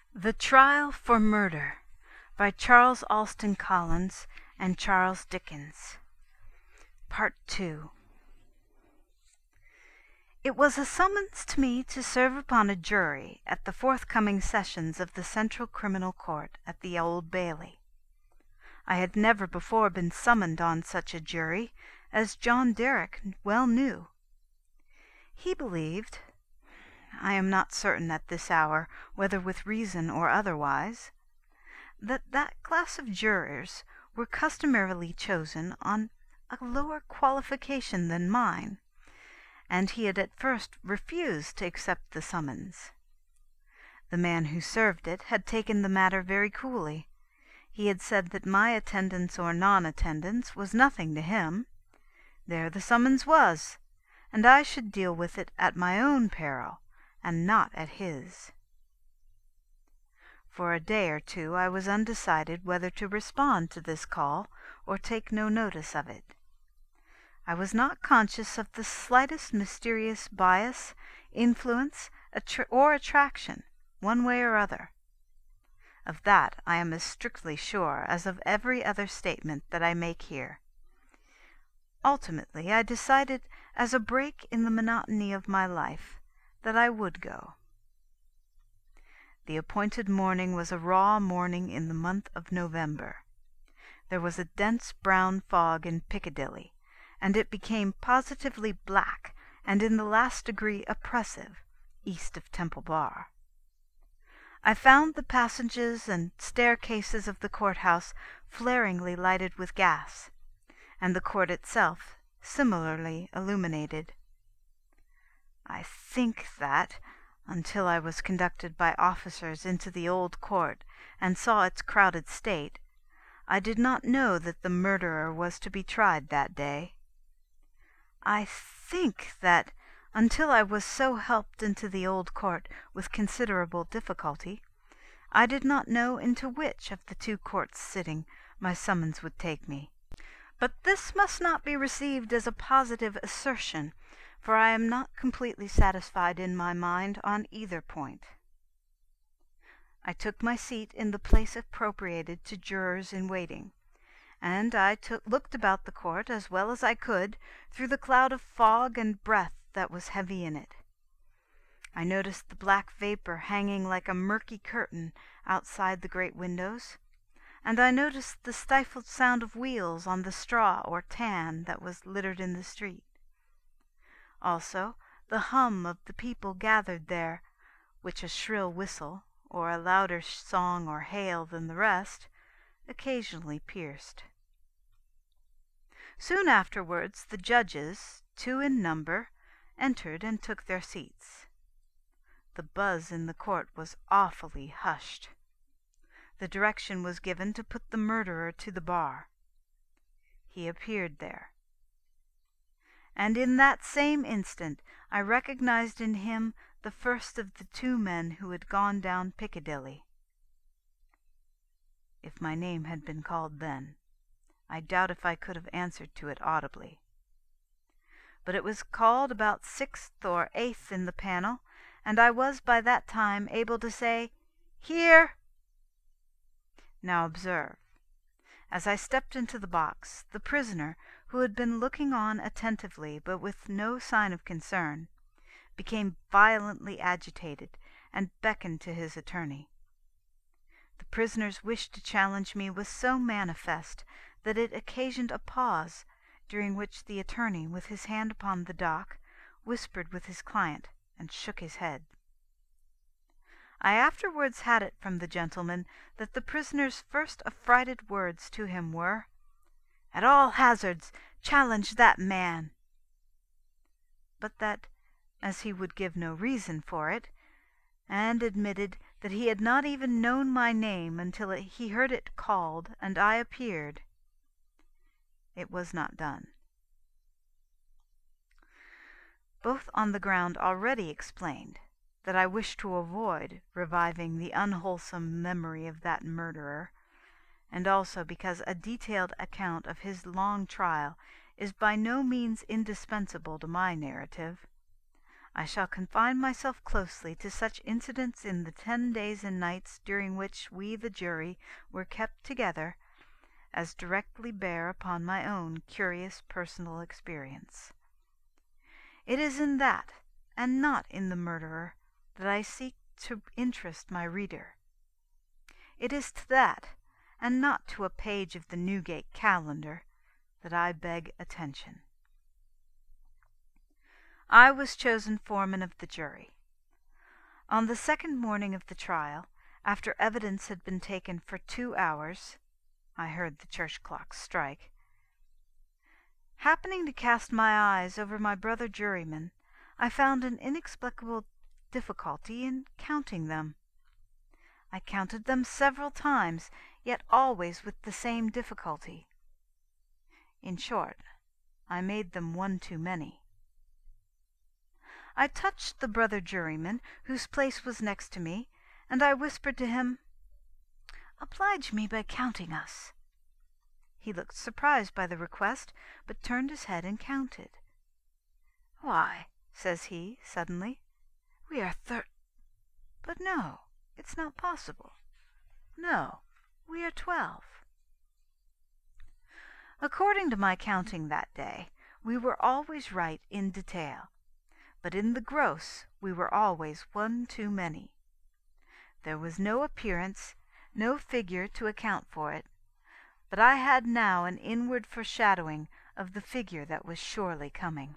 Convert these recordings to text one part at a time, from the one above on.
The Trial for Murder by Charles Alston Collins and Charles Dickens. Part 2. It was a summons to me to serve upon a jury at the forthcoming sessions of the Central Criminal Court at the Old Bailey. I had never before been summoned on such a jury, as John Derrick well knew. He believed, I am not certain at this hour whether with reason or otherwise, that that class of jurors were customarily chosen on a lower qualification than mine, and he had at first refused to accept the summons. The man who served it had taken the matter very coolly. He had said that my attendance or non-attendance was nothing to him. There the summons was, and I should deal with it at my own peril, and not at his. For a day or two I was undecided whether to respond to this call or take no notice of it. I was not conscious of the slightest mysterious bias, influence, or attraction, one way or other. Of that I am as strictly sure as of every other statement that I make here. Ultimately I decided, as a break in the monotony of my life, that I would go. The appointed morning was a raw morning in the month of November. There was a dense brown fog in Piccadilly, and it became positively black and in the last degree oppressive east of Temple Bar. I found the passages and staircases of the court-house flaringly lighted with gas, and the court itself similarly illuminated. I think that, until I was conducted by officers into the old court and saw its crowded state, I did not know that the murderer was to be tried that day. I think that, until I was so helped into the old court with considerable difficulty, I did not know into which of the two courts sitting my summons would take me. But this must not be received as a positive assertion, for I am not completely satisfied in my mind on either point. I took my seat in the place appropriated to jurors in waiting, and I looked about the court as well as I could through the cloud of fog and breath that was heavy in it. I noticed the black vapor hanging like a murky curtain outside the great windows, and I noticed the stifled sound of wheels on the straw or tan that was littered in the street. Also the hum of the people gathered there, which a shrill whistle, or a louder song or hail than the rest, occasionally pierced. Soon afterwards the judges, 2 in number, entered and took their seats. The buzz in the court was awfully hushed. The direction was given to put the murderer to the bar. He appeared there, and in that same instant I recognized in him the first of the 2 men who had gone down Piccadilly. If my name had been called then, I doubt if I could have answered to it audibly. But it was called about 6th or 8th in the panel, and I was by that time able to say, "Here!" Now observe. As I stepped into the box, the prisoner, who had been looking on attentively but with no sign of concern, became violently agitated and beckoned to his attorney. The prisoner's wish to challenge me was so manifest that it occasioned a pause, during which the attorney, with his hand upon the dock, whispered with his client and shook his head. I afterwards had it from the gentleman that the prisoner's first affrighted words to him were, "At all hazards, challenge that man!" but that, as he would give no reason for it, and admitted that he had not even known my name until he heard it called and I appeared, it was not done. Both on the ground already explained, that I wished to avoid reviving the unwholesome memory of that murderer, and also because a detailed account of his long trial is by no means indispensable to my narrative, I shall confine myself closely to such incidents in the 10 days and nights during which we, the jury, were kept together, as directly bear upon my own curious personal experience. It is in that, and not in the murderer, that I seek to interest my reader. It is to that, and not to a page of the Newgate Calendar, that I beg attention. I was chosen foreman of the jury. On the second morning of the trial, after evidence had been taken for 2 hours, I heard the church clocks strike. Happening to cast my eyes over my brother jurymen, I found an inexplicable difficulty in counting them. I counted them several times, yet always with the same difficulty. In short, I made them one too many. I touched the brother juryman, whose place was next to me, and I whispered to him, "Oblige me by counting us." He looked surprised by the request, but turned his head and counted. "Why," says he, suddenly, "we are but no, it's not possible. No, we are 12. According to my counting that day, we were always right in detail, but in the gross we were always one too many. There was no appearance, no figure to account for it, but I had now an inward foreshadowing of the figure that was surely coming.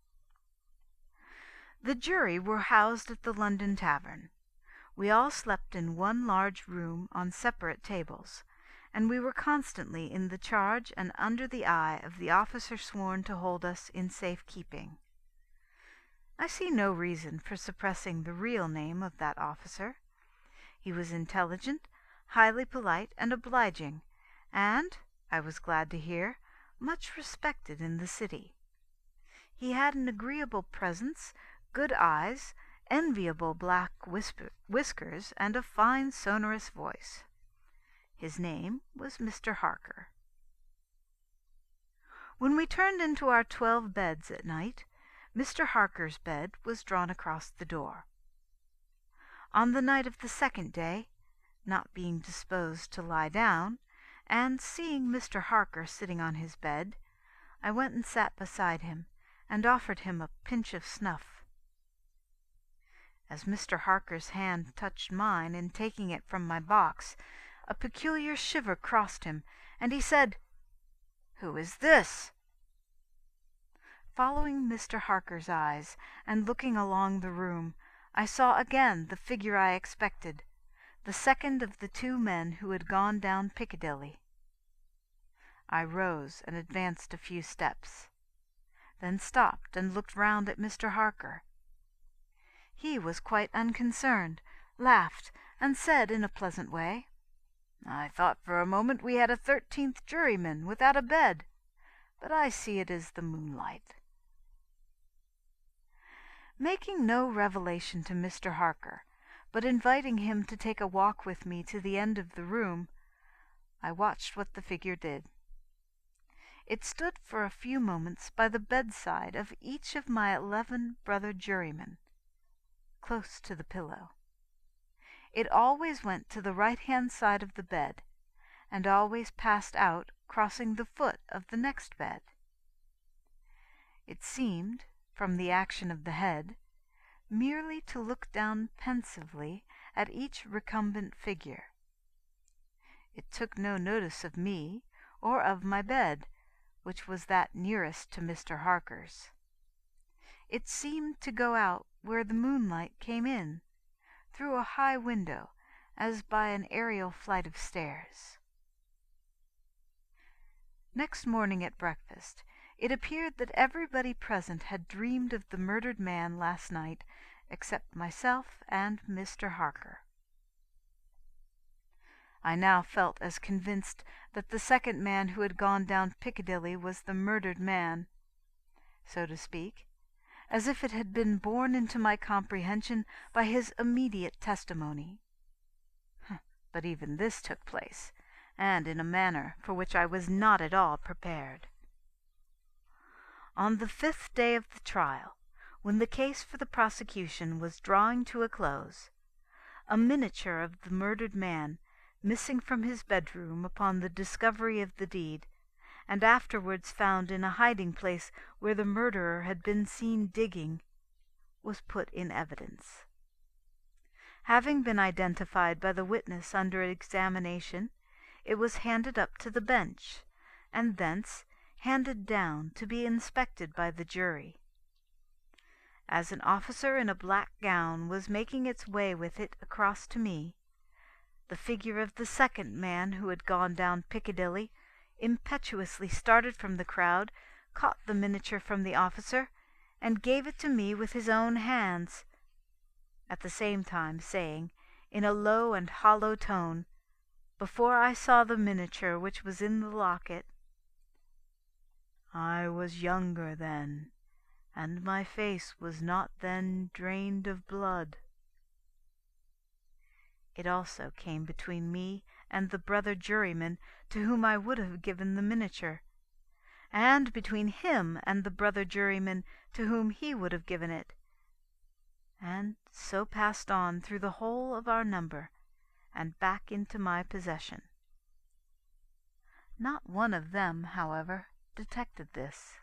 The jury were housed at the London Tavern. We all slept in one large room on separate tables, and we were constantly in the charge and under the eye of the officer sworn to hold us in safe keeping. I see no reason for suppressing the real name of that officer. He was intelligent, highly polite, and obliging, and, I was glad to hear, much respected in the city. He had an agreeable presence, good eyes, enviable black whiskers, and a fine sonorous voice. His name was Mr. Harker. When we turned into our 12 beds at night, Mr. Harker's bed was drawn across the door. On the night of the second day, not being disposed to lie down, and seeing Mr. Harker sitting on his bed, I went and sat beside him, and offered him a pinch of snuff. As Mr. Harker's hand touched mine in taking it from my box, a peculiar shiver crossed him, and he said, "Who is this?" Following Mr. Harker's eyes, and looking along the room, I saw again the figure I expected, the second of the 2 men who had gone down Piccadilly. I rose and advanced a few steps, then stopped and looked round at Mr. Harker. He was quite unconcerned, laughed, and said in a pleasant way, "I thought for a moment we had a 13th juryman without a bed, but I see it is the moonlight." Making no revelation to Mr. Harker, but inviting him to take a walk with me to the end of the room, I watched what the figure did. It stood for a few moments by the bedside of each of my 11 brother jurymen, close to the pillow. It always went to the right-hand side of the bed, and always passed out crossing the foot of the next bed. It seemed, from the action of the head, merely to look down pensively at each recumbent figure. It took no notice of me or of my bed, which was that nearest to Mr. Harker's. It seemed to go out where the moonlight came in, through a high window, as by an aerial flight of stairs. Next morning at breakfast, it appeared that everybody present had dreamed of the murdered man last night, except myself and Mr. Harker. I now felt as convinced that the second man who had gone down Piccadilly was the murdered man, so to speak, as if it had been borne into my comprehension by his immediate testimony. But even this took place, and in a manner for which I was not at all prepared. On the 5th day of the trial, when the case for the prosecution was drawing to a close, a miniature of the murdered man, missing from his bedroom upon the discovery of the deed, and afterwards found in a hiding-place where the murderer had been seen digging, was put in evidence. Having been identified by the witness under examination, it was handed up to the bench, and thence handed down to be inspected by the jury. As an officer in a black gown was making its way with it across to me, the figure of the second man who had gone down Piccadilly impetuously started from the crowd, caught the miniature from the officer, and gave it to me with his own hands, at the same time saying, in a low and hollow tone, before I saw the miniature which was in the locket, "I was younger then, and my face was not then drained of blood." It also came between me and the brother juryman to whom I would have given the miniature, and between him and the brother juryman to whom he would have given it, and so passed on through the whole of our number, and back into my possession. Not one of them, however, detected this.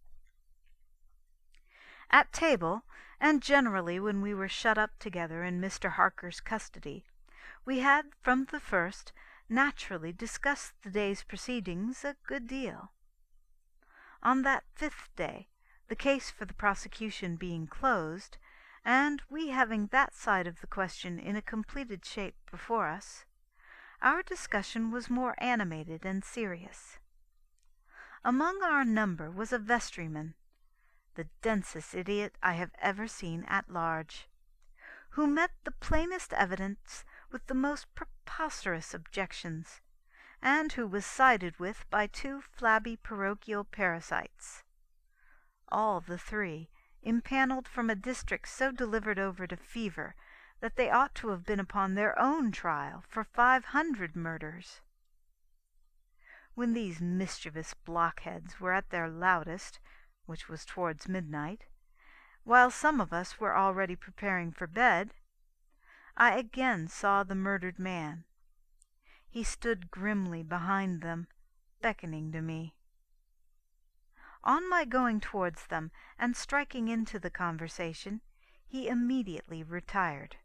At table, and generally when we were shut up together in Mr. Harker's custody, we had from the first naturally discussed the day's proceedings a good deal. On that 5th day, the case for the prosecution being closed, and we having that side of the question in a completed shape before us, our discussion was more animated and serious. Among our number was a vestryman, the densest idiot I have ever seen at large, who met the plainest evidence with the most preposterous objections, and who was sided with by 2 flabby parochial parasites, all the 3 impanelled from a district so delivered over to fever that they ought to have been upon their own trial for 500 murders. When these mischievous blockheads were at their loudest, which was towards midnight, while some of us were already preparing for bed, I again saw the murdered man. He stood grimly behind them, beckoning to me. On my going towards them and striking into the conversation, he immediately retired.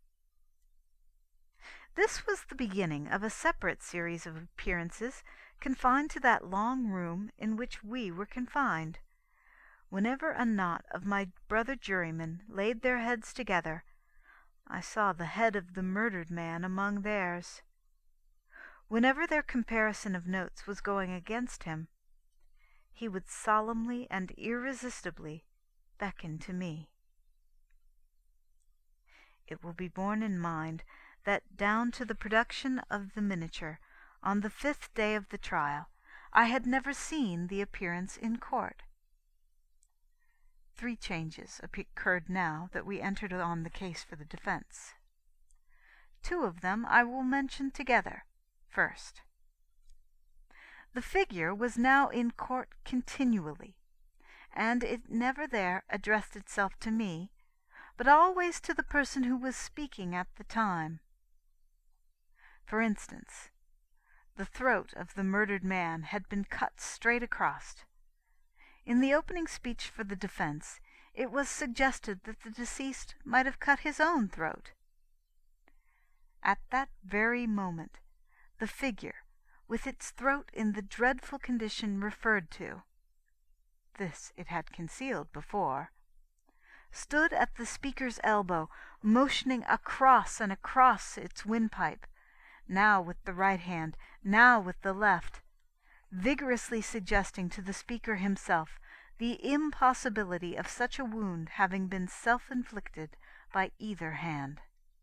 This was the beginning of a separate series of appearances confined to that long room in which we were confined. Whenever a knot of my brother jurymen laid their heads together, I saw the head of the murdered man among theirs. Whenever their comparison of notes was going against him, he would solemnly and irresistibly beckon to me. It will be borne in mind that down to the production of the miniature, on the 5th day of the trial, I had never seen the appearance in court. 3 changes occurred now that we entered on the case for the defense. 2 of them I will mention together. First, the figure was now in court continually, and it never there addressed itself to me, but always to the person who was speaking at the time. For instance, the throat of the murdered man had been cut straight across. In the opening speech for the defense, it was suggested that the deceased might have cut his own throat. At that very moment, the figure, with its throat in the dreadful condition referred to, this it had concealed before, stood at the speaker's elbow, motioning across and across its windpipe, now with the right hand, now with the left, vigorously suggesting to the speaker himself the impossibility of such a wound having been self-inflicted by either hand.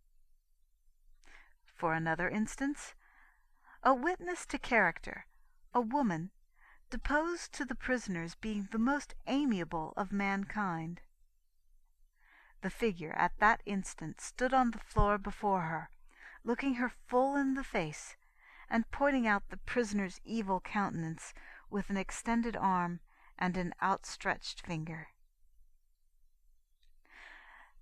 For another instance, a witness to character, a woman, deposed to the prisoner's being the most amiable of mankind. The figure at that instant stood on the floor before her, looking her full in the face, and pointing out the prisoner's evil countenance with an extended arm and an outstretched finger.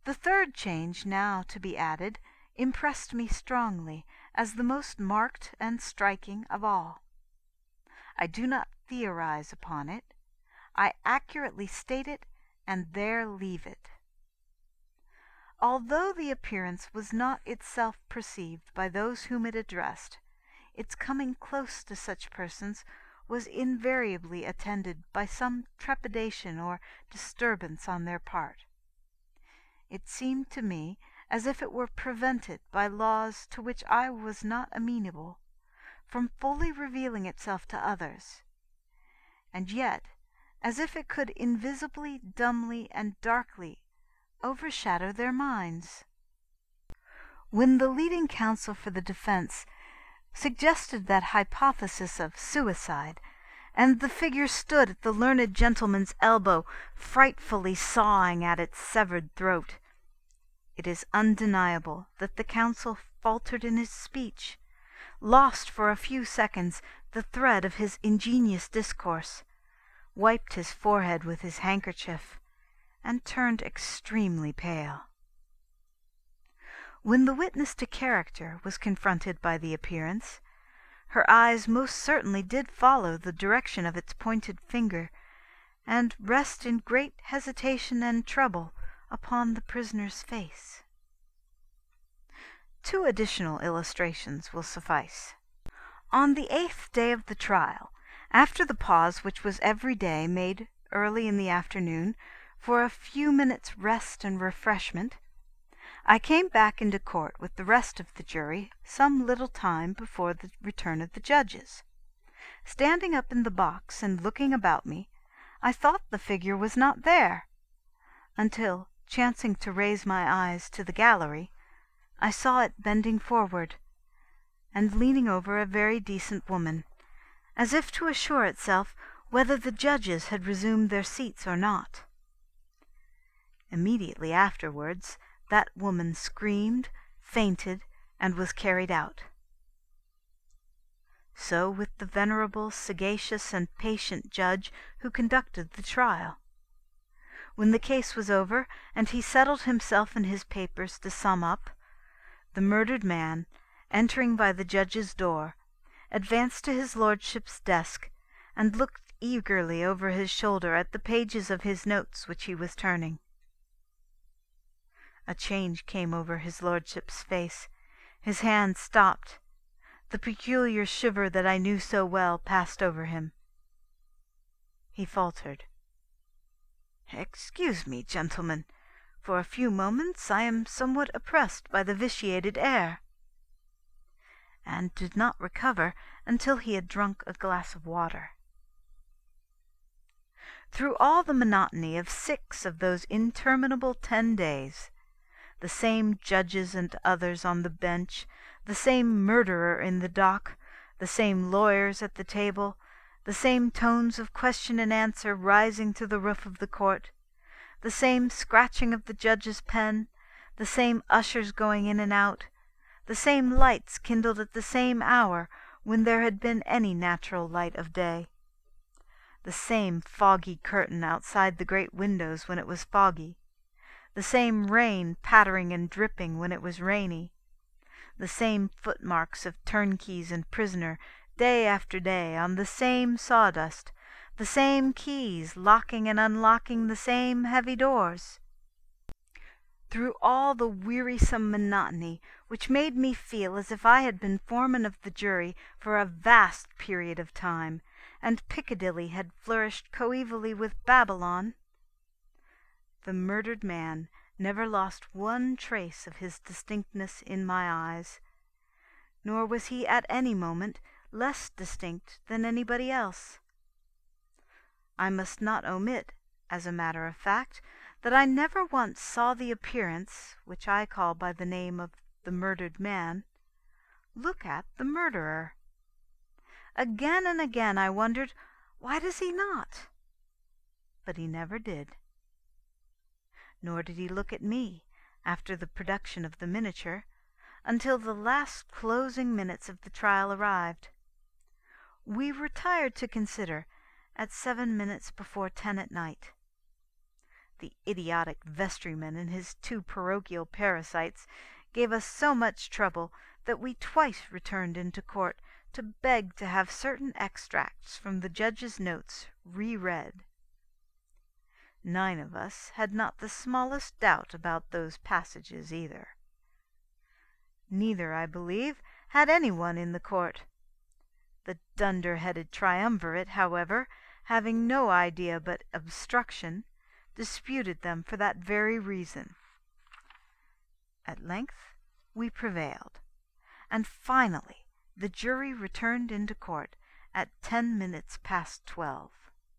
The third change now to be added impressed me strongly as the most marked and striking of all. I do not theorize upon it. I accurately state it, and there leave it. Although the appearance was not itself perceived by those whom it addressed, its coming close to such persons was invariably attended by some trepidation or disturbance on their part. It seemed to me as if it were prevented by laws to which I was not amenable, from fully revealing itself to others, and yet as if it could invisibly, dumbly, and darkly overshadow their minds. When the leading counsel for the defense suggested that hypothesis of suicide, and the figure stood at the learned gentleman's elbow, frightfully sawing at its severed throat, it is undeniable that the counsel faltered in his speech, lost for a few seconds the thread of his ingenious discourse, wiped his forehead with his handkerchief, and turned extremely pale. When the witness to character was confronted by the appearance, her eyes most certainly did follow the direction of its pointed finger, and rest in great hesitation and trouble upon the prisoner's face. 2 additional illustrations will suffice. On the 8th day of the trial, after the pause which was every day made early in the afternoon for a few minutes' rest and refreshment, I came back into court with the rest of the jury some little time before the return of the judges. Standing up in the box and looking about me, I thought the figure was not there, until, chancing to raise my eyes to the gallery, I saw it bending forward, and leaning over a very decent woman, as if to assure itself whether the judges had resumed their seats or not. Immediately afterwards that woman screamed, fainted, and was carried out. So with the venerable, sagacious, and patient judge who conducted the trial. When the case was over, and he settled himself in his papers to sum up, the murdered man, entering by the judge's door, advanced to his lordship's desk, and looked eagerly over his shoulder at the pages of his notes which he was turning. A change came over his lordship's face. His hand stopped. The peculiar shiver that I knew so well passed over him. He faltered. "Excuse me, gentlemen. For a few moments I am somewhat oppressed by the vitiated air," and did not recover until he had drunk a glass of water. Through all the monotony of 6 of those interminable 10 days, the same judges and others on the bench, the same murderer in the dock, the same lawyers at the table, the same tones of question and answer rising to the roof of the court, the same scratching of the judge's pen, the same ushers going in and out, the same lights kindled at the same hour when there had been any natural light of day, the same foggy curtain outside the great windows when it was foggy, the same rain pattering and dripping when it was rainy, the same footmarks of turnkeys and prisoner day after day on the same sawdust, the same keys locking and unlocking the same heavy doors. Through all the wearisome monotony which made me feel as if I had been foreman of the jury for a vast period of time, and Piccadilly had flourished coevally with Babylon, the murdered man never lost one trace of his distinctness in my eyes, nor was he at any moment less distinct than anybody else. I must not omit, as a matter of fact, that I never once saw the appearance, which I call by the name of the murdered man, look at the murderer. Again and again I wondered, why does he not? But he never did. Nor did he look at me, after the production of the miniature, until the last closing minutes of the trial arrived. We retired to consider at 7 minutes before 10 at night. The idiotic vestryman and his 2 parochial parasites gave us so much trouble that we twice returned into court to beg to have certain extracts from the judge's notes re-read. 9 of us had not the smallest doubt about those passages either. Neither, I believe, had anyone in the court. The dunder-headed triumvirate, however, having no idea but obstruction, disputed them for that very reason. At length we prevailed, and finally the jury returned into court at 10 minutes past 12.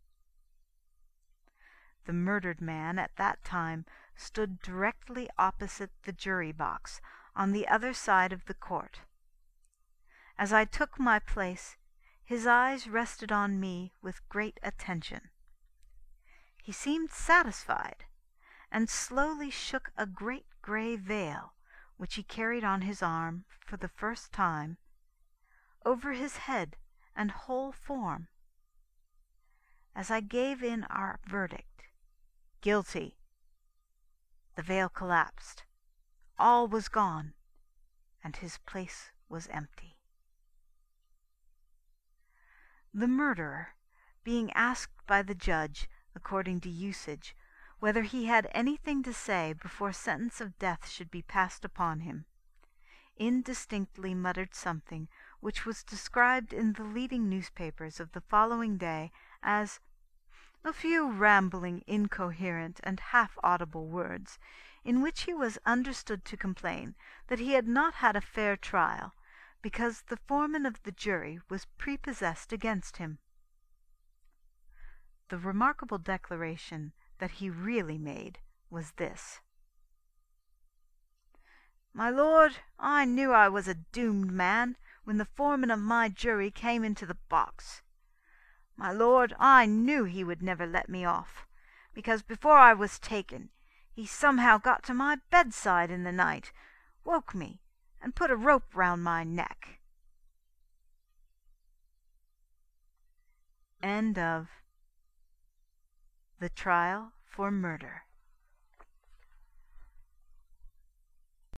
The murdered man at that time stood directly opposite the jury box, on the other side of the court. As I took my place, his eyes rested on me with great attention. He seemed satisfied, and slowly shook a great grey veil, which he carried on his arm for the first time, over his head and whole form. As I gave in our verdict, "Guilty," the veil collapsed, all was gone, and his place was empty. The murderer, being asked by the judge, according to usage, whether he had anything to say before sentence of death should be passed upon him, indistinctly muttered something which was described in the leading newspapers of the following day as a few rambling, incoherent, and half-audible words, in which he was understood to complain that he had not had a fair trial, because the foreman of the jury was prepossessed against him. The remarkable declaration that he really made was this: "My lord, I knew I was a doomed man when the foreman of my jury came into the box. My lord, I knew he would never let me off, because before I was taken, he somehow got to my bedside in the night, woke me, and put a rope round my neck." End of The Trial for Murder.